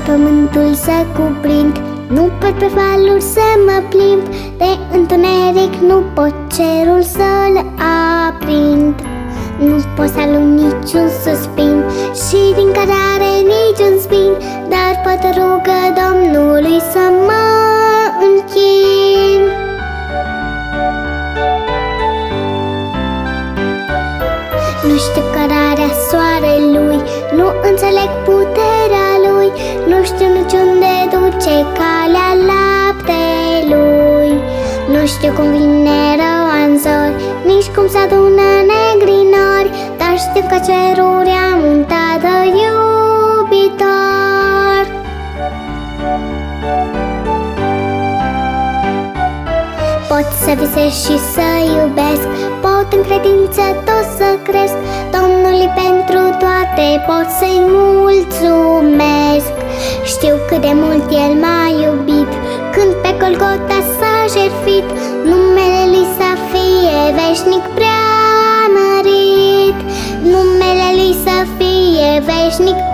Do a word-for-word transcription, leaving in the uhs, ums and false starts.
pământul să cuprind, nu pot pe valuri să mă plimb, de întuneric nu pot cerul să-l aprind. Nu pot să alung niciun suspin și din cărare niciun spin, dar pot rugă Domnului să mă închin. Nu știu cărarea soarelui, nu înțeleg puterea lui, nu știu niciunde duce calea laptelui. Nu știu cum vine răua în zori, nici cum s-adună negri nori, dar știu că cerul am un tată iubitor. Pot să visez și să iubesc, pot în credință tot să cresc, Domnului pentru toate pot să-i mulțumesc. Știu cât de mult El m-a iubit, când pe Golgota s-a jertfit, numele Lui să fie veșnic preamărit, numele Lui să fie veșnic